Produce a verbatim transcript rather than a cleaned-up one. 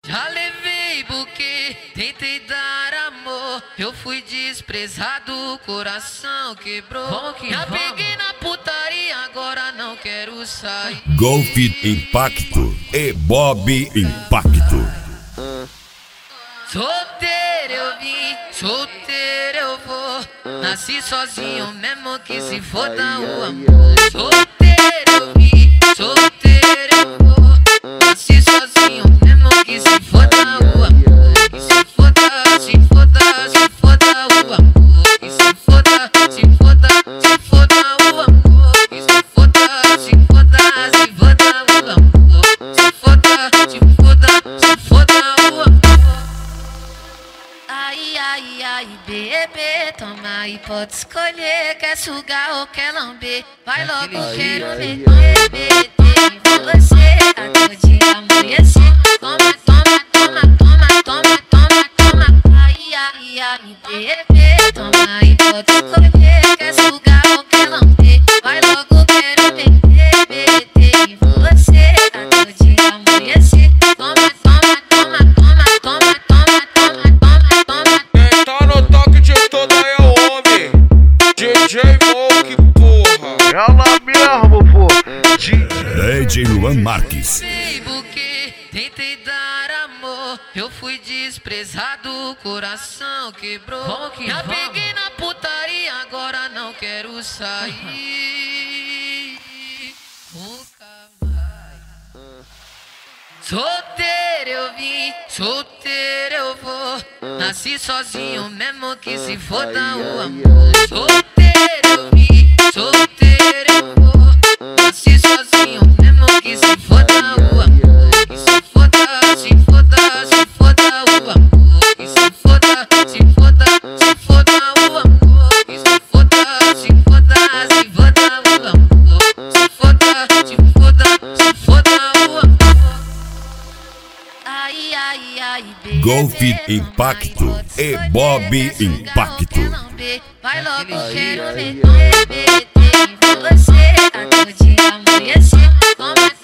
Já levei buquê, tentei dar amor. Eu fui desprezado, o coração quebrou. Já peguei na putaria, agora não quero sair. Golf Impacto e Bob Impacto. Solteiro eu vim, solteiro eu vou. Nasci sozinho mesmo que se foda o amor. Solteiro eu vim, solteiro eu vou. Nasci sozinho mesmo que se foda o amor. Que se foda, se foda, se foda o amor. Que se foda, se foda, se foda o amor. Que se foda, se foda, se foda o amor. Se foda, se foda, se foda o amor. Ai, ai, ai, bebê, toma aí, pode escolher. Quer sugar ou quer lamber? Vai logo, ai, quero ai, meter, meter em você até o dia amanhecer. Toma, toma, toma, toma, toma, toma, toma. Ai, ai, ai, bebê, toma aí, pode escolher. Quer sugar ou quer lamber? Vai logo, quero meter, meter em você até o dia amanhecer. Toma, toma, toma, toma, toma, toma, toma, toma. Quem tá no toque de toda é o homem, D J Monk, porra. Ela mesmo, pô. D J Luan Marques. Buquê, tentei dar amor. Eu fui desprezado, o coração quebrou. Já peguei na putaria, agora não quero sair. Nunca mais. Solteiro eu vim, solteiro eu vou. Nasci sozinho mesmo que se foda o amor. Solteiro eu vim, solteiro eu vou. Nasci sozinho mesmo que se foda o amor. Que se foda, se foda, se foda o amor. Que se foda, se foda, se foda o amor. Que se foda, se foda, se foda o amor. Se foda, se foda, se foda o amor. Ai, ai, ai, bebê, Golf Impacto e Bob Impacto. vai logo, quero meter, meter em você até o dia amanhecer. Toma,